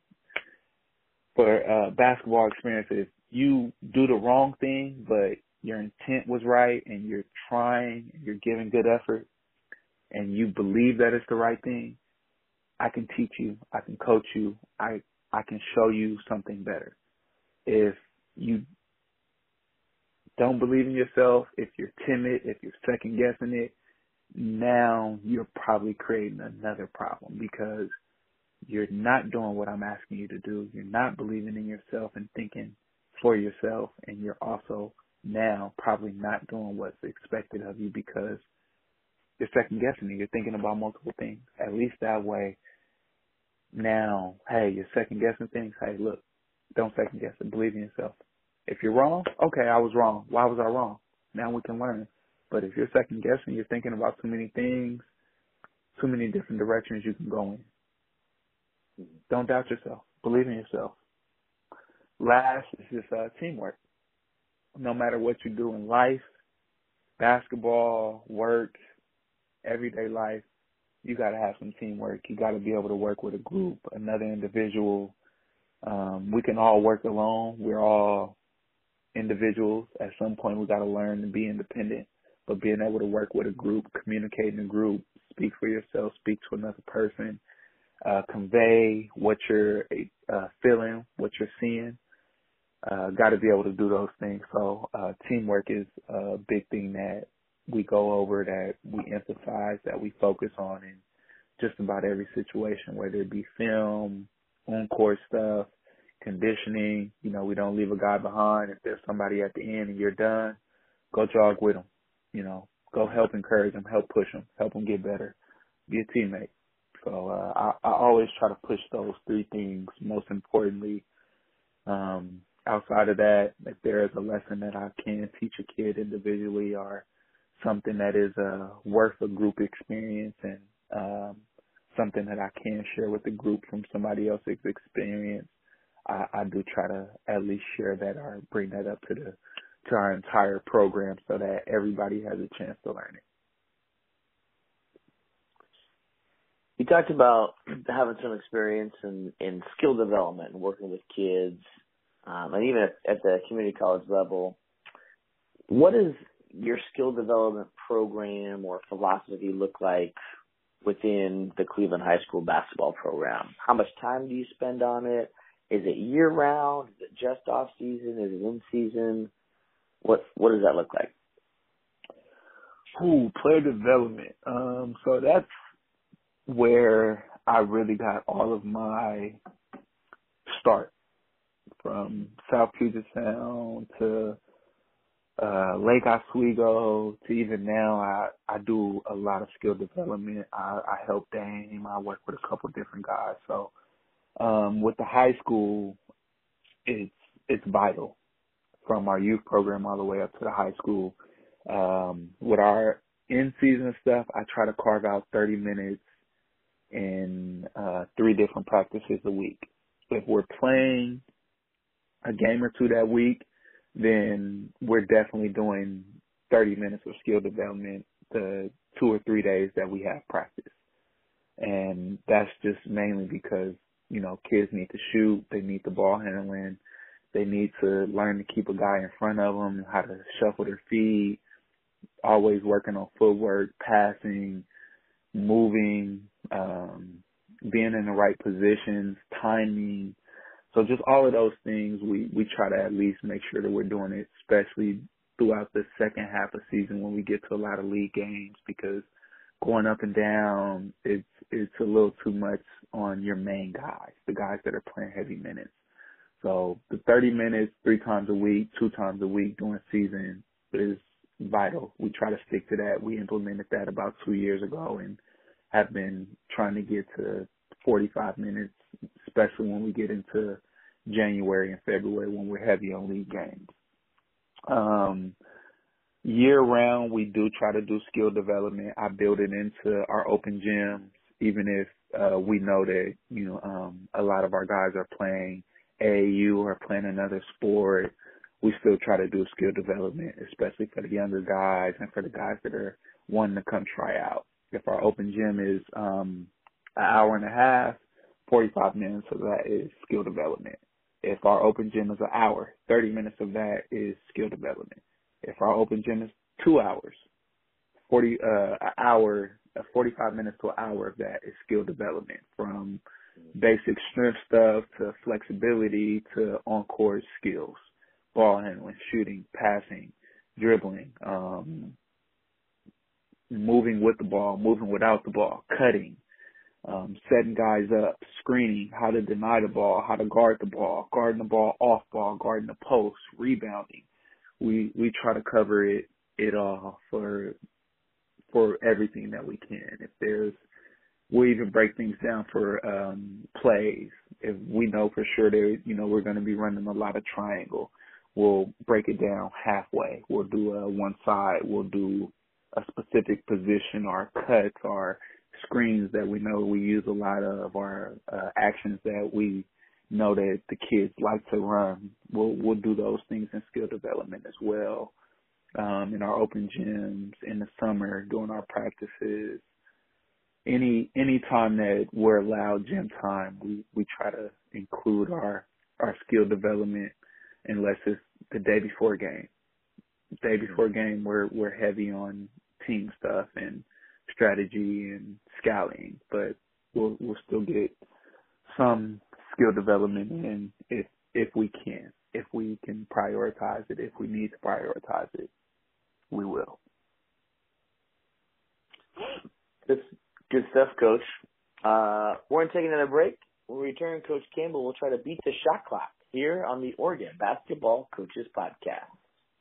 for uh, basketball experience, if you do the wrong thing, but your intent was right and you're trying, you're giving good effort, and you believe that it's the right thing, I can teach you, I can coach you, I I can show you something better. If you don't believe in yourself, if you're timid, if you're second guessing it, now you're probably creating another problem because you're not doing what I'm asking you to do. You're not believing in yourself and thinking for yourself, and you're also now probably not doing what's expected of you because you're second guessing it. You're thinking about multiple things. At least that way, now, hey, you're second guessing things. Hey, look, don't second guess it. Believe in yourself. If you're wrong, okay, I was wrong. Why was I wrong? Now we can learn. But if you're second guessing, you're thinking about too many things, too many different directions you can go in. Don't doubt yourself. Believe in yourself. Last is just uh, teamwork. No matter what you do in life, basketball, work, everyday life, you got to have some teamwork. You got to be able to work with a group, another individual. Um, we can all work alone. We're all individuals. At some point, we got to learn to be independent. But being able to work with a group, communicate in a group, speak for yourself, speak to another person, uh, convey what you're uh, feeling, what you're seeing. Uh, got to be able to do those things. So uh, teamwork is a big thing that we go over, that we emphasize, that we focus on in just about every situation, whether it be film, on-court stuff, conditioning. You know, we don't leave a guy behind. If there's somebody at the end and you're done, go jog with them. You know, go help encourage them, help push them, help them get better. Be a teammate. So uh, I, I always try to push those three things. Most importantly, um, outside of that, if there is a lesson that I can teach a kid individually or something that is uh, worth a group experience and um, something that I can share with the group from somebody else's experience, I, I do try to at least share that or bring that up to the to our entire program so that everybody has a chance to learn it. You talked about having some experience in, in skill development and working with kids, um, and even at, at the community college level. What does your skill development program or philosophy look like within the Cleveland High School basketball program? How much time do you spend on it? Is it year-round? Is it just off-season? Is it in-season? What what does that look like? Ooh, player development. Um, so that's where I really got all of my start, from South Puget Sound to uh, Lake Oswego to even now. I, I do a lot of skill development. I, I help Dame. I work with a couple different guys. So um, with the high school, it's it's vital, from our youth program all the way up to the high school. Um, with our in-season stuff, I try to carve out thirty minutes in uh, three different practices a week. If we're playing a game or two that week, then we're definitely doing thirty minutes of skill development the two or three days that we have practice. And that's just mainly because, you know, kids need to shoot, they need the ball handling, they need to learn to keep a guy in front of them, how to shuffle their feet, always working on footwork, passing, moving, um, being in the right positions, timing. So just all of those things, we, we try to at least make sure that we're doing it, especially throughout the second half of the season when we get to a lot of league games, because going up and down, it's, it's a little too much on your main guys, the guys that are playing heavy minutes. So the thirty minutes, three times a week, two times a week during season is vital. We try to stick to that. We implemented that about two years ago and have been trying to get to forty-five minutes, especially when we get into January and February when we're heavy on league games. Um, year round, we do try to do skill development. I build it into our open gyms even if uh, we know that, you know, um, a lot of our guys are playing A A U or playing another sport, we still try to do skill development, especially for the younger guys and for the guys that are wanting to come try out. If our open gym is um, an hour and a half, forty-five minutes of that is skill development. If our open gym is an hour, thirty minutes of that is skill development. If our open gym is two hours, forty uh, an hour, uh, forty-five minutes to an hour of that is skill development, from basic strength stuff to flexibility to on-court skills, ball handling, shooting, passing, dribbling, um, moving with the ball, moving without the ball, cutting, um, setting guys up, screening, how to deny the ball, how to guard the ball, guarding the ball off ball, guarding the post, rebounding. We we try to cover it it all for for everything that we can. If there's we even break things down for um, plays. If we know for sure that, you know, we're going to be running a lot of triangle, we'll break it down halfway. We'll do a one side. We'll do a specific position, our cuts, our screens that we know we use a lot of, our uh, actions that we know that the kids like to run. We'll we'll do those things in skill development as well. Um, in our open gyms, in the summer, during our practices. Any any time that we're allowed gym time, we, we try to include our, our skill development, unless it's the day before game. Day before game, we're we're heavy on team stuff and strategy and scouting, but we'll we'll still get some skill development in if if we can, if we can prioritize it, if we need to prioritize it, we will. This Good stuff, Coach. Uh, we're going to take another break. When we return, Coach Campbell will try to beat the shot clock here on the Oregon Basketball Coaches Podcast.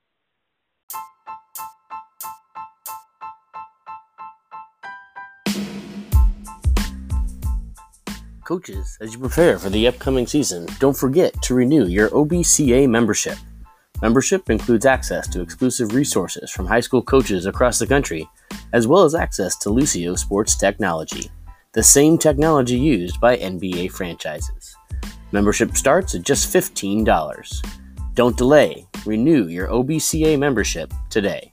Coaches, as you prepare for the upcoming season, don't forget to renew your O B C A membership. Membership includes access to exclusive resources from high school coaches across the country, as well as access to Lucio Sports Technology, the same technology used by N B A franchises. Membership starts at just fifteen dollars. Don't delay. Renew your O B C A membership today.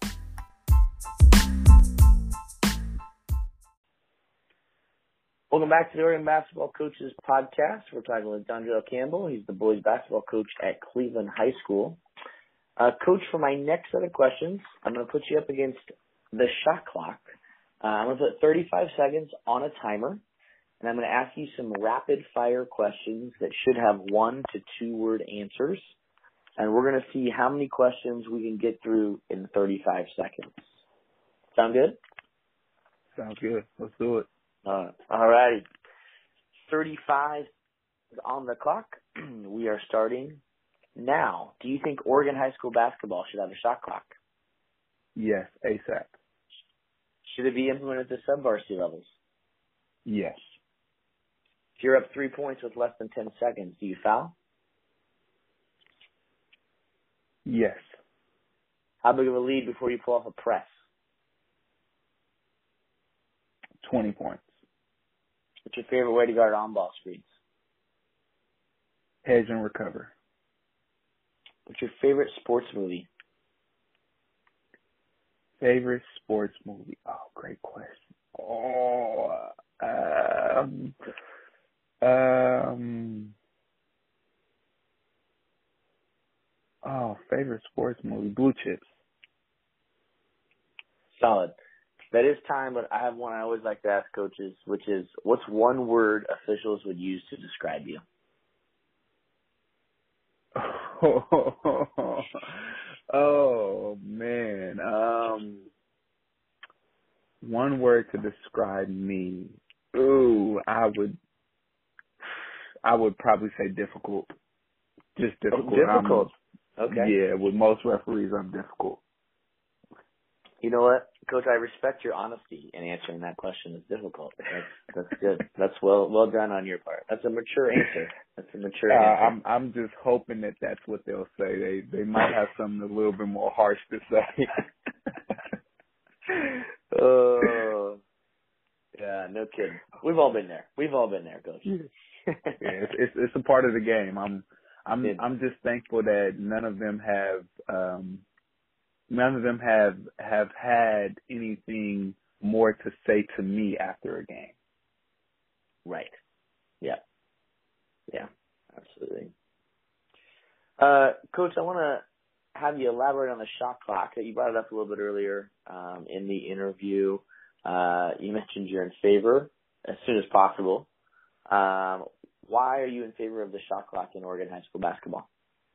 Welcome back to the Oregon Basketball Coaches Podcast. We're talking with Dondrell Campbell. He's the boys basketball coach at Cleveland High School. Uh, Coach, for my next set of questions, I'm going to put you up against the shot clock. Uh, I'm going to put thirty-five seconds on a timer, and I'm going to ask you some rapid-fire questions that should have one to two-word answers, and we're going to see how many questions we can get through in thirty-five seconds. Sound good? Sounds good. Let's do it. Uh, all righty. thirty-five is on the clock. We are starting now. Do you think Oregon high school basketball should have a shot clock? Yes, ASAP. Should it be implemented to sub-varsity levels? Yes. If you're up three points with less than ten seconds, do you foul? Yes. How big of a lead before you pull off a press? twenty points. What's your favorite way to guard on-ball screens? Hedge and recover. What's your favorite sports movie? Favorite sports movie? Oh, great question. Oh, um, um, oh, favorite sports movie? Blue Chips. Solid. That is time, but I have one I always like to ask coaches, which is, what's one word officials would use to describe you? Oh, oh man. Um, one word to describe me. Ooh, I would, I would probably say difficult. Just difficult. Oh, difficult. I'm, okay. Yeah, with most referees, I'm difficult. You know what, Coach? I respect your honesty in answering that question. It's difficult. That's that's good. That's well well done on your part. That's a mature answer. That's a mature uh, answer. I'm I'm just hoping that that's what they'll say. They they might have something a little bit more harsh to say. Oh, yeah, no no kidding. We've all been there. We've all been there, Coach. Yeah, it's, it's it's a part of the game. I'm I'm It, I'm just thankful that none of them have um none of them have have had anything more to say to me after a game. right. Yeah. Yeah. Absolutely. Uh, Coach, I want to have you elaborate on the shot clock. You brought it up a little bit earlier um, in the interview. Uh, you mentioned you're in favor as soon as possible. Um, why are you in favor of the shot clock in Oregon high school basketball?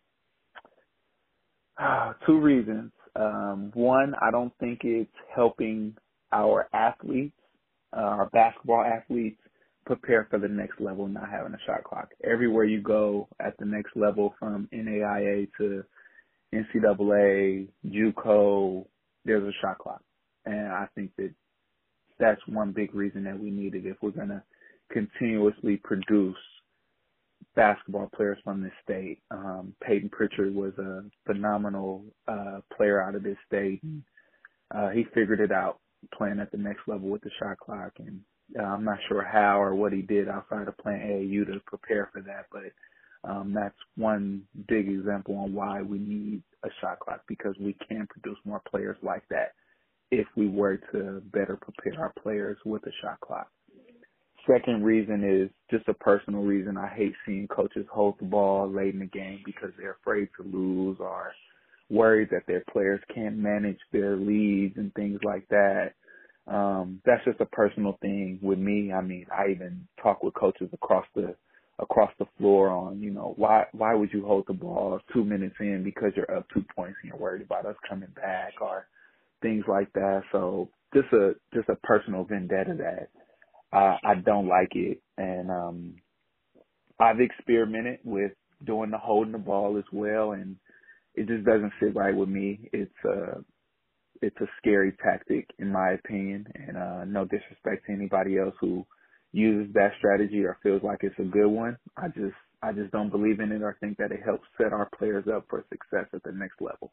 Two reasons. Um, one, I don't think it's helping our athletes, uh, our basketball athletes, prepare for the next level not having a shot clock. Everywhere you go at the next level, from N A I A to N C double A, JUCO, there's a shot clock. And I think that that's one big reason that we need it if we're going to continuously produce basketball players from this state. Um, Peyton Pritchard was a phenomenal uh, player out of this state. Uh, he figured it out playing at the next level with the shot clock. And uh, I'm not sure how or what he did outside of playing A A U to prepare for that, but um, that's one big example on why we need a shot clock, because we can produce more players like that if we were to better prepare our players with a shot clock. Second reason is just a personal reason. I hate seeing coaches hold the ball late in the game because they're afraid to lose or worried that their players can't manage their leads and things like that. Um, that's just a personal thing with me. I mean, I even talk with coaches across the across the floor on, you know, why why would you hold the ball two minutes in because you're up two points and you're worried about us coming back or things like that. So just a just a personal vendetta that uh, I don't like it. And um, I've experimented with doing the holding the ball as well, and it just doesn't sit right with me. It's a it's a scary tactic in my opinion, and uh, no disrespect to anybody else who uses that strategy or feels like it's a good one. I just I just don't believe in it or think that it helps set our players up for success at the next level.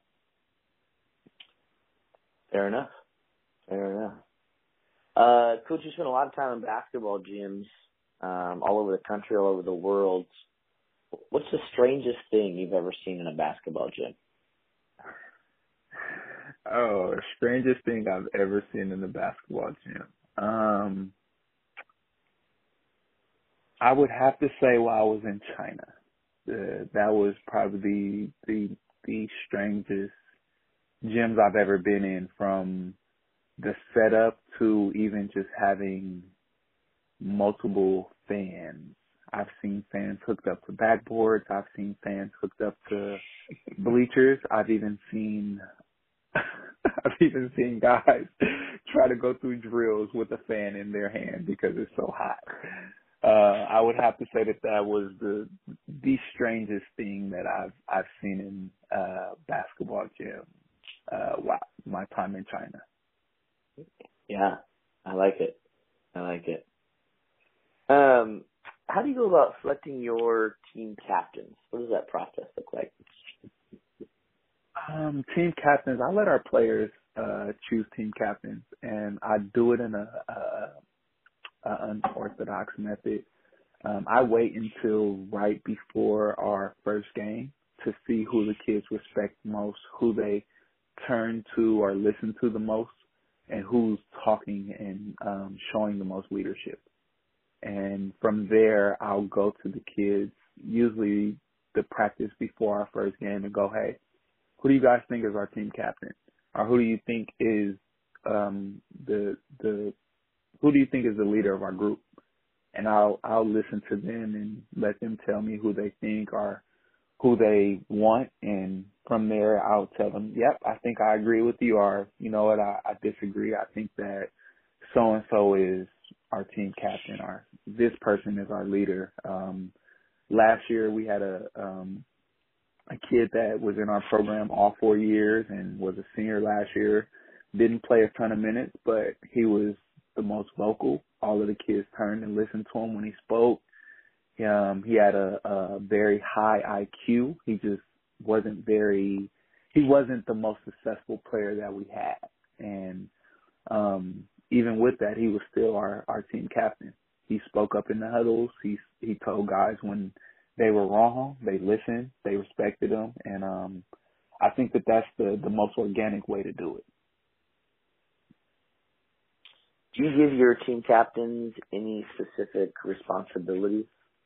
Fair enough. Fair enough. Uh, Coach, you spent a lot of time in basketball gyms um, all over the country, all over the world. What's the strangest thing you've ever seen in a basketball gym? Oh, strangest thing I've ever seen in the basketball gym. Um, I would have to say while I was in China. Uh, that was probably the the strangest gyms I've ever been in, from the setup to even just having multiple fans. I've seen fans hooked up to backboards. I've seen fans hooked up to bleachers. I've even seen I've even seen guys try to go through drills with a fan in their hand because it's so hot. Uh, I would have to say that that was the the strangest thing that I've I've seen in uh, basketball gym. Uh, wow, my time in China. Yeah, I like it. I like it. Um, how do you go about selecting your team captains? What does that process look like? Um, team captains, I let our players uh, choose team captains, and I do it in a, a, a unorthodox method. Um, I wait until right before our first game to see who the kids respect most, who they turn to or listen to the most, and who's talking and um, showing the most leadership. And from there, I'll go to the kids, usually the practice before our first game, and go, hey, who do you guys think is our team captain? Or who do you think is um, the the who do you think is the leader of our group? And I'll I'll listen to them and let them tell me who they think or who they want, and from there I'll tell them, yep, I think I agree with you, or you know what, I, I disagree. I think that so and so is our team captain, or this person is our leader. Um, last year we had a um, a kid that was in our program all four years and was a senior last year. Didn't play a ton of minutes, but he was the most vocal. All of the kids turned and listened to him when he spoke. Um, he had a, a very high I Q. He just wasn't very, he wasn't the most successful player that we had. And um, even with that, he was still our, our team captain. He spoke up in the huddles. He he told guys when they were wrong, they listened, they respected them, and um, I think that that's the, the most organic way to do it. Do you give your team captains any specific responsibilities?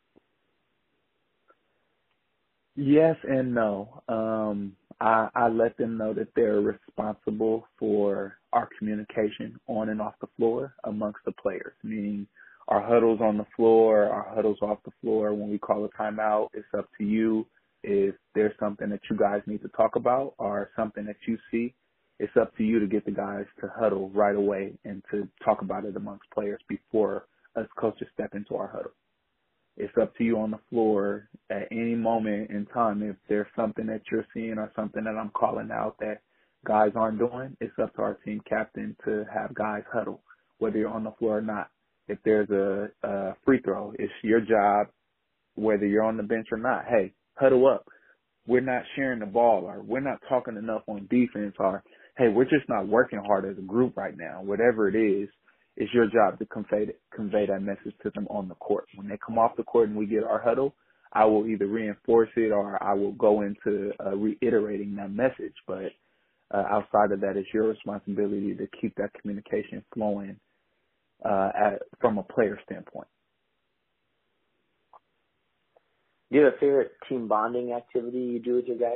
Yes and no. Um, I, I let them know that they're responsible for our communication on and off the floor amongst the players, meaning our huddles on the floor, our huddles off the floor. When we call a timeout, it's up to you. If there's something that you guys need to talk about or something that you see, it's up to you to get the guys to huddle right away and to talk about it amongst players before us coaches step into our huddle. It's up to you on the floor at any moment in time. If there's something that you're seeing or something that I'm calling out that guys aren't doing, it's up to our team captain to have guys huddle, whether you're on the floor or not. If there's a, a free throw, it's your job, whether you're on the bench or not. Hey, huddle up. We're not sharing the ball, or we're not talking enough on defense, or, hey, we're just not working hard as a group right now. Whatever it is, it's your job to convey, convey that message to them on the court. When they come off the court and we get our huddle, I will either reinforce it or I will go into uh, reiterating that message. But uh, outside of that, it's your responsibility to keep that communication flowing uh, at, from a player standpoint. Do you have a favorite team bonding activity you do with your guys?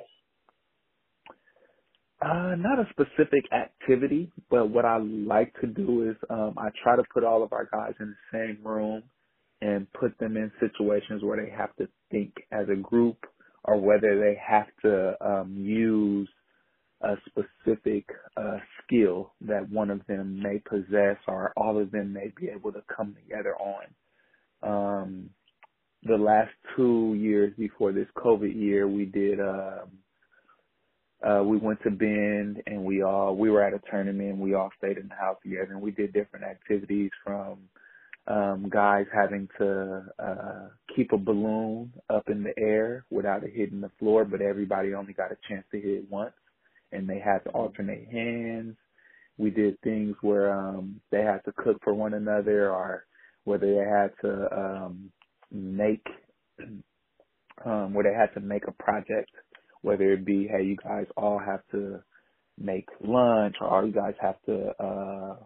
Uh, not a specific activity, but what I like to do is um, I try to put all of our guys in the same room and put them in situations where they have to think as a group or whether they have to um, use a specific uh, skill that one of them may possess or all of them may be able to come together on. Um, the last two years before this COVID year, we did um, Uh, we went to Bend and we all, we were at a tournament. We all stayed in the house together and we did different activities from, um, guys having to, uh, keep a balloon up in the air without it hitting the floor, but everybody only got a chance to hit it once and they had to alternate hands. We did things where, um, they had to cook for one another or whether they had to, um, make, um, where they had to make a project. Whether it be, hey, you guys all have to make lunch or you guys have to, uh,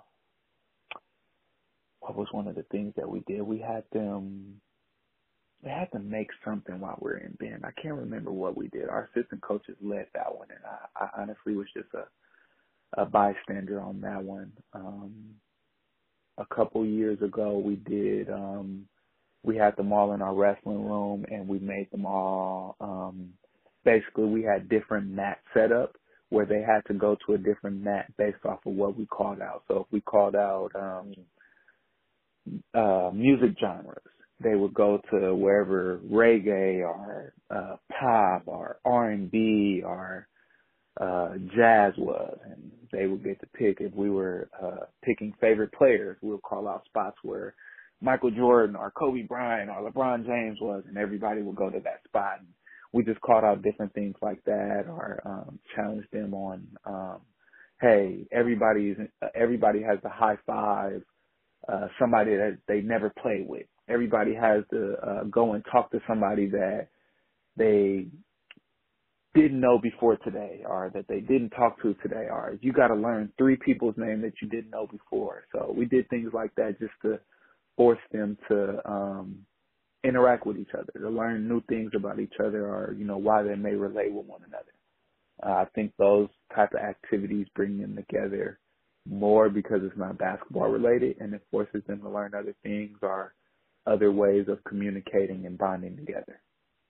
what was one of the things that we did? We had them, they had to make something while we were in Bend. I can't remember what we did. Our assistant coaches led that one, and I, I honestly was just a, a bystander on that one. Um, a couple years ago, we did, um, we had them all in our wrestling room, and we made them all, um, basically, we had different mats set up where they had to go to a different mat based off of what we called out. So if we called out um, uh, music genres, they would go to wherever reggae or uh, pop or R and B or uh, jazz was, and they would get to pick. If we were uh, picking favorite players, we would call out spots where Michael Jordan or Kobe Bryant or LeBron James was, and everybody would go to that spot. And we just called out different things like that, or um, challenged them on, um, hey, everybody's everybody has to high five uh, somebody that they never played with. Everybody has to uh, go and talk to somebody that they didn't know before today, or that they didn't talk to today, or you got to learn three people's name that you didn't know before. So we did things like that just to force them to um, interact with each other, to learn new things about each other, or, you know, why they may relate with one another. Uh, I think those type of activities bring them together more because it's not basketball related, and it forces them to learn other things or other ways of communicating and bonding together.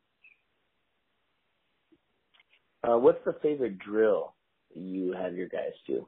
Uh, what's the favorite drill you have your guys do?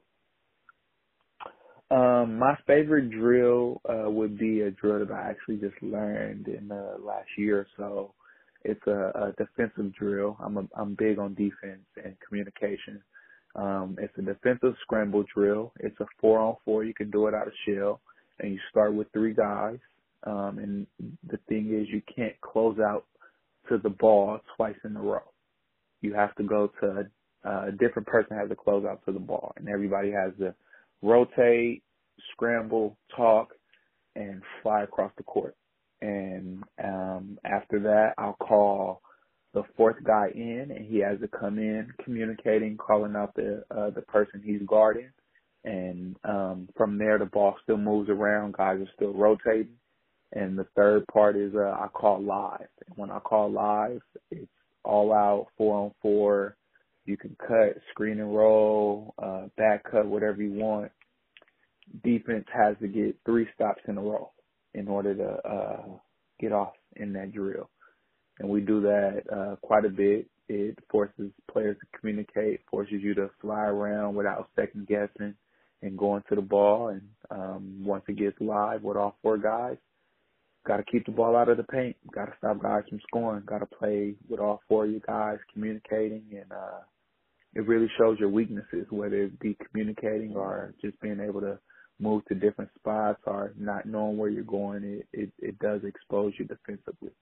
Um, my favorite drill uh, would be a drill that I actually just learned in the last year or so. It's a, a defensive drill. I'm a, I'm big on defense and communication. Um, it's a defensive scramble drill. It's a four on four. You can do it out of shell, and you start with three guys. Um, and the thing is, you can't close out to the ball twice in a row. You have to go to a, a different person has to close out to the ball, and everybody has to rotate, scramble, talk, and fly across the court. And um, after that, I'll call the fourth guy in, and he has to come in, communicating, calling out the uh, the person he's guarding. And um, from there, the ball still moves around. Guys are still rotating. And the third part is uh, I call live. And when I call live, it's all out, four on four. You can cut, screen and roll, uh, back cut, whatever you want. Defense has to get three stops in a row in order to uh, get off in that drill. And we do that uh, quite a bit. It forces players to communicate, forces you to fly around without second guessing and going to the ball. And um, once it gets live with all four guys, got to keep the ball out of the paint. Got to stop guys from scoring. Got to play with all four of you guys communicating. And uh, it really shows your weaknesses, whether it be communicating or just being able to move to different spots or not knowing where you're going. It, it, it does expose you defensively.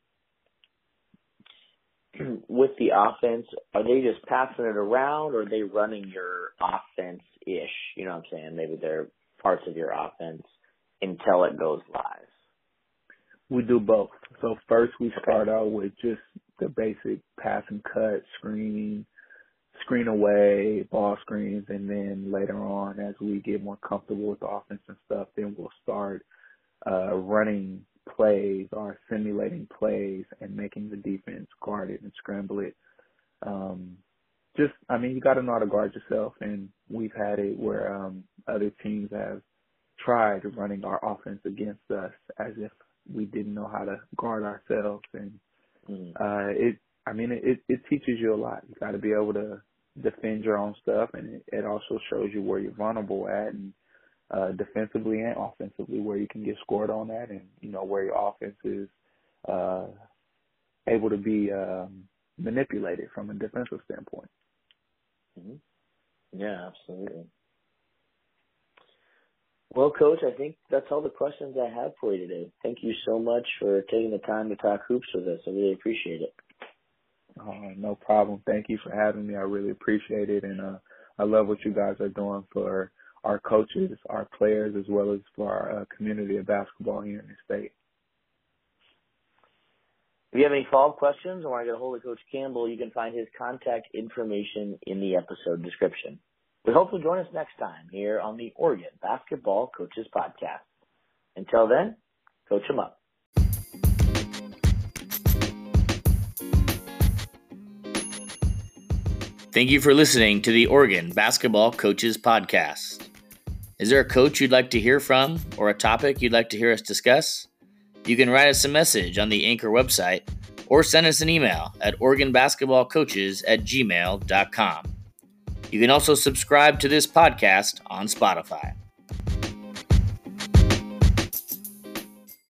With the offense, are they just passing it around, or are they running your offense-ish? You know what I'm saying? Maybe they're parts of your offense until it goes live. We do both. So first we start out with just the basic pass and cut, screen, screen away, ball screens, and then later on as we get more comfortable with the offense and stuff, then we'll start uh, running plays or simulating plays and making the defense guard it and scramble it. Um, just, I mean, you got to know how to guard yourself, and we've had it where um, other teams have tried running our offense against us as if we didn't know how to guard ourselves. And mm. uh, it, I mean, it, it teaches you a lot. You got to be able to defend your own stuff, and it, it also shows you where you're vulnerable at, and Uh, defensively and offensively, where you can get scored on that, and you know where your offense is uh, able to be um, manipulated from a defensive standpoint. Mm-hmm. Yeah, absolutely. Well, Coach, I think that's all the questions I have for you today. Thank you so much for taking the time to talk hoops with us. I really appreciate it. Uh, no problem. Thank you for having me. I really appreciate it, and uh, I love what you guys are doing for our coaches, our players, as well as for our uh, community of basketball here in the state. If you have any follow-up questions or want to get a hold of Coach Campbell, you can find his contact information in the episode description. We hope you'll join us next time here on the Oregon Basketball Coaches Podcast. Until then, coach 'em up. Thank you for listening to the Oregon Basketball Coaches Podcast. Is there a coach you'd like to hear from or a topic you'd like to hear us discuss? You can write us a message on the Anchor website or send us an email at oregon basketball coaches at gmail dot com. You can also subscribe to this podcast on Spotify.